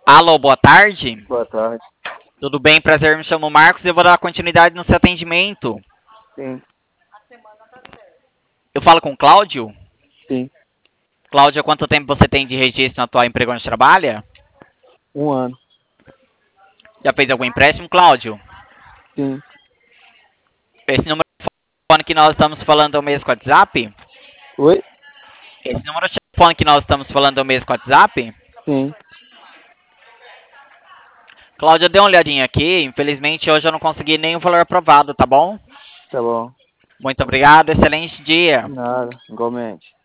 Alô, boa tarde. Boa tarde. Tudo bem? Prazer, me chamo Marcos e eu vou dar continuidade no seu atendimento. Sim, Eu falo com o Cláudio? sim. Cláudio, há quanto tempo você tem de registro no atual emprego onde trabalha? 1 ano. Já fez algum empréstimo, Cláudio? Sim. Esse número de telefone que nós estamos falando é o mesmo com o WhatsApp? Oi? Esse número de telefone que nós estamos falando é o mesmo com o WhatsApp? Sim. Cláudio, dê uma olhadinha aqui. Infelizmente, hoje eu não consegui nenhum valor aprovado, tá bom? Tá bom. Muito obrigado, excelente dia. Nada. Igualmente.